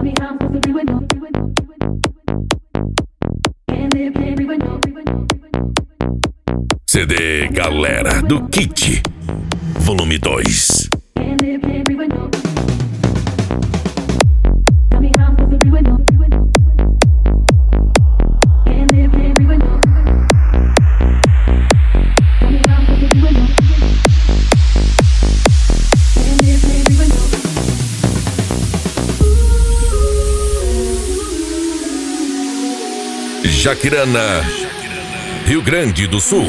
CD Galera do Kit, volume 2. Jaquirana, Rio Grande do Sul.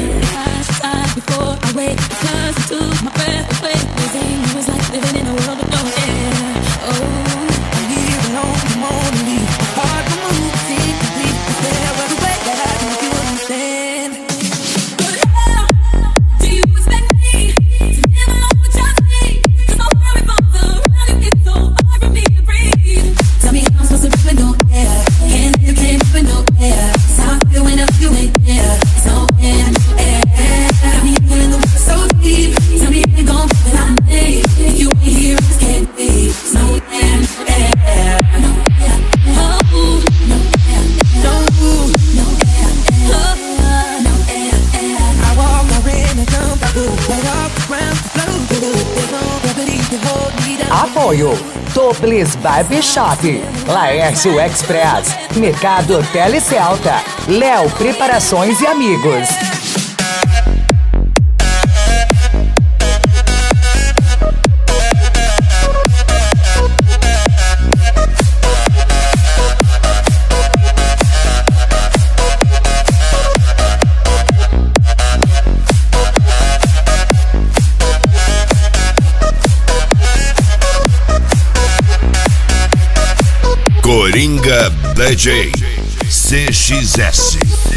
Apoio Toblis Barber Shop, Laércio Express, Mercado Telecelta, Léo Preparações e Amigos. Coringa DJ CXS.